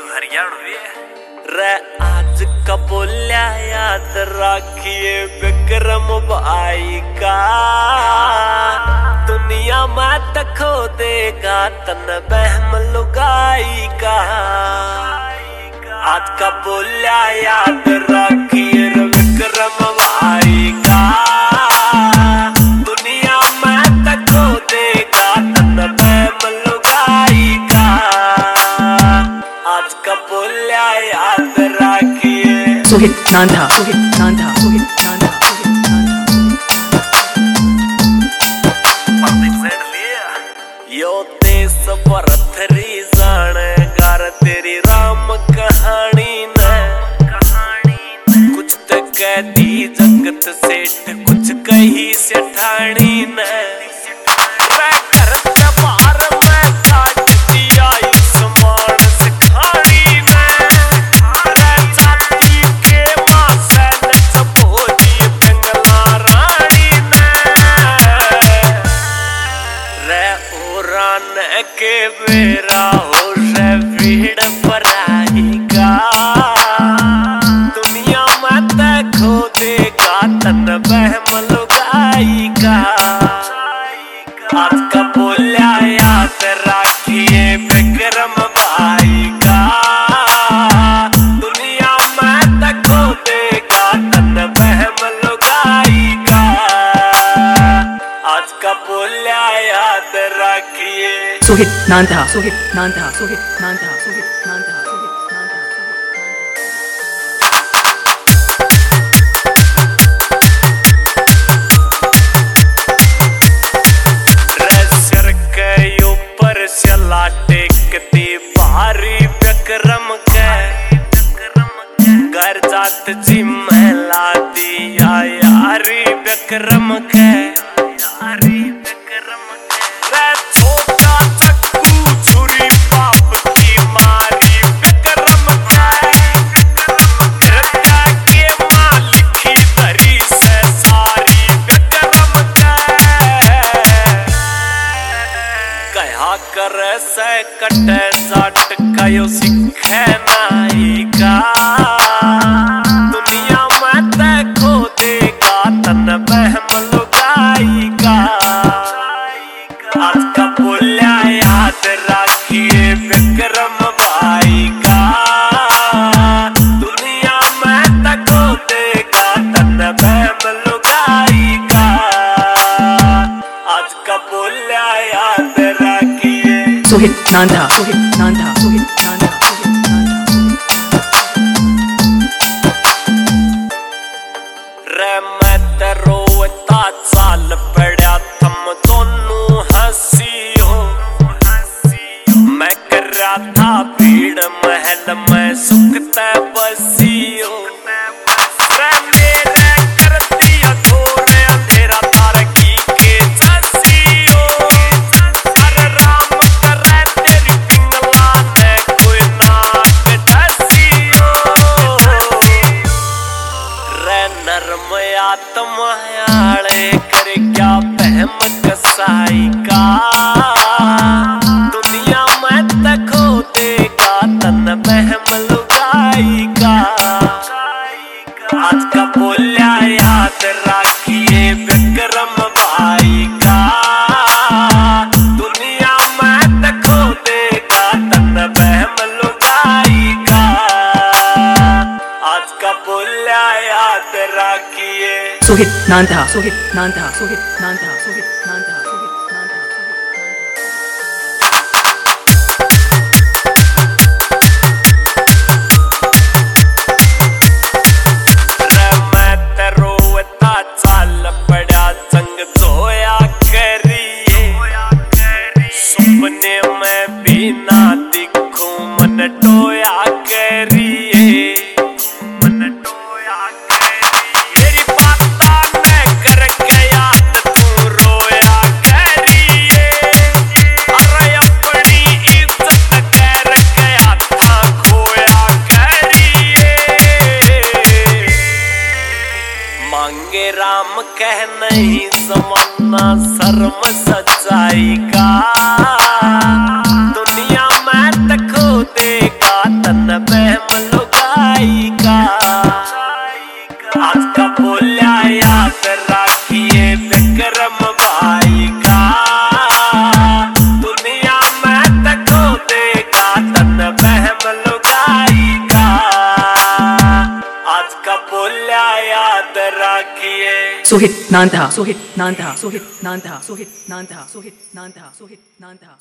तू हरियाणवी रे आज का बोल्या याद रखिए विक्रम भाई का दुनिया में तखो देगा तन बहम लुगाई का आज का बोल्या याद रखिए विक्रम भाई का दुनिया में तखो देगा तन बहम लुगाई का आज का बोल्या याद रखिए सुहित नांधा सुहित नांधा सुहित नांधा यो देश परथरी जाने गार तेरी राम कहानी न कुछ तो कह दी जगत सेठ कुछ कही सेठानी न के बेरा हो रे भीड़ पराई का दुनिया में तखो देगा तन बहम लुगाई का आज का बोल्या याद रखिए विक्रम भाई का दुनिया में तखो देगा तन बहम लुगाई का आज का बोल्या याद रखिए सुहित नांधा सुहित नांधा सुहित नांधा सुहित नांधा सुहित नांधा सिर के ऊपर चला टेकती भारी विक्रम के घर जात जी महला दिया यारी विक्रम के कर से कटे जाट कयो सिखे नाई का दुनिया में तखो देगा तन बहम लुगाई का आज का बोल्या याद रखिए विक्रम भाई का दुनिया में तखो देगा तन बहम लुगाई का आज का बोल्या याद सुहित नांधा सुहित नांधा सुहित नांधा सुहित रे मैं रोता चाल पड़ा थम दोनों हंसी हो मैं कर रहा था भीड़ महल में सुखता बसी हो आत्मायाले कर क्या बहम कसाई का दुनिया में तखो देगा तन बहम लुगाई का आज का बोल्या याद रखिए विक्रम भाई का दुनिया में तखो देगा तन बहम लुगाई का आज का बोल्या याद रखिए सुहित नांधा सुहित नांधा सुहित नांधा सुहित नांधा सुहित नांधा मैं रोता चाल पड़ा संग जोया करिए सपने में भी ना दिखूं मन टोया करिए मन टोया मेरी बात करके याद का बोलिया याद रखिए विक्रम भाई का। दुनिया में तको देगा तन बहम लुगाई का। आज का बोलिया याद रखिए। Suhit Nanda, Suhit Nanda, Suhit Nanda, Suhit Nanda, Suhit Nanda, Suhit Nanda.